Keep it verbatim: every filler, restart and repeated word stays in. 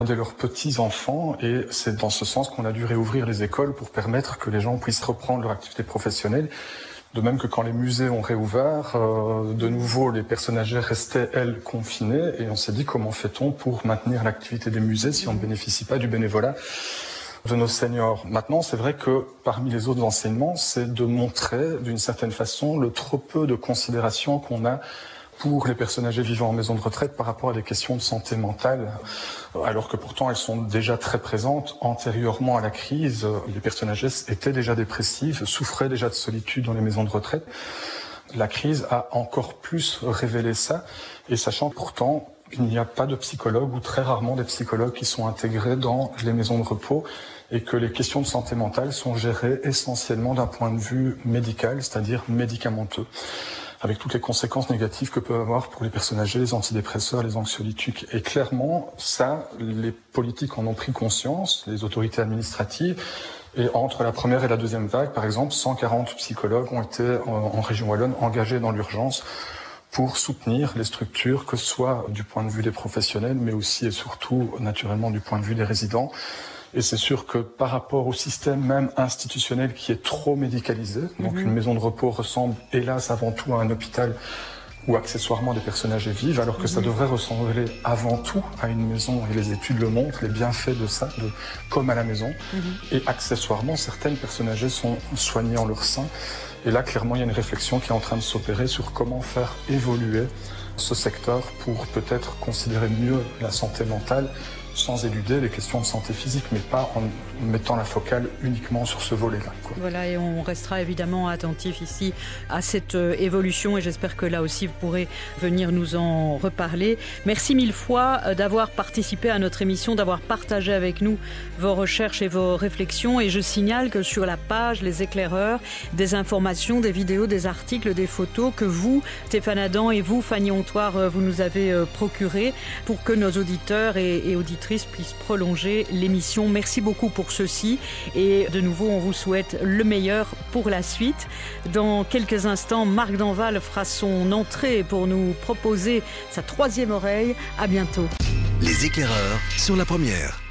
dès leurs petits-enfants, et c'est dans ce sens qu'on a dû réouvrir les écoles pour permettre que les gens puissent reprendre leur activité professionnelle. De même que quand les musées ont réouvert, euh, de nouveau les personnes âgées restaient, elles, confinées, et on s'est dit comment fait-on pour maintenir l'activité des musées si on ne bénéficie pas du bénévolat de nos seniors. Maintenant, c'est vrai que parmi les autres enseignements, c'est de montrer d'une certaine façon le trop peu de considération qu'on a pour les personnes âgées vivant en maison de retraite par rapport à des questions de santé mentale, alors que pourtant elles sont déjà très présentes. Antérieurement à la crise, les personnes âgées étaient déjà dépressives, souffraient déjà de solitude dans les maisons de retraite. La crise a encore plus révélé ça, et sachant pourtant qu'il n'y a pas de psychologues ou très rarement des psychologues qui sont intégrés dans les maisons de repos, et que les questions de santé mentale sont gérées essentiellement d'un point de vue médical, c'est-à-dire médicamenteux, avec toutes les conséquences négatives que peuvent avoir pour les personnes âgées, les antidépresseurs, les anxiolytiques. Et clairement, ça, les politiques en ont pris conscience, les autorités administratives. Et entre la première et la deuxième vague, par exemple, cent quarante psychologues ont été, en, en région wallonne, engagés dans l'urgence pour soutenir les structures, que ce soit du point de vue des professionnels, mais aussi et surtout, naturellement, du point de vue des résidents. Et c'est sûr que par rapport au système même institutionnel qui est trop médicalisé, donc mmh. une maison de repos ressemble hélas avant tout à un hôpital où accessoirement des personnes âgées vivent, alors que mmh. ça devrait ressembler avant tout à une maison, et les études le montrent, les bienfaits de ça, de, comme à la maison. Mmh. Et accessoirement, certaines personnes âgées sont soignées en leur sein. Et là, clairement, il y a une réflexion qui est en train de s'opérer sur comment faire évoluer ce secteur pour peut-être considérer mieux la santé mentale, sans éluder les questions de santé physique, mais pas en mettant la focale uniquement sur ce volet-là. Voilà, et on restera évidemment attentif ici à cette euh, évolution, et j'espère que là aussi vous pourrez venir nous en reparler. Merci mille fois euh, d'avoir participé à notre émission, d'avoir partagé avec nous vos recherches et vos réflexions, et je signale que sur la page Les Éclaireurs, des informations, des vidéos, des articles, des photos que vous, Stéphane Adam, et vous, Fanny Hontoire, euh, vous nous avez euh, procurées pour que nos auditeurs et, et auditrices puissent prolonger l'émission. Merci beaucoup pour ceci, et de nouveau on vous souhaite le meilleur pour la suite. Dans quelques instants, Marc Danval fera son entrée pour nous proposer sa troisième oreille. À bientôt. Les Éclaireurs sur la première.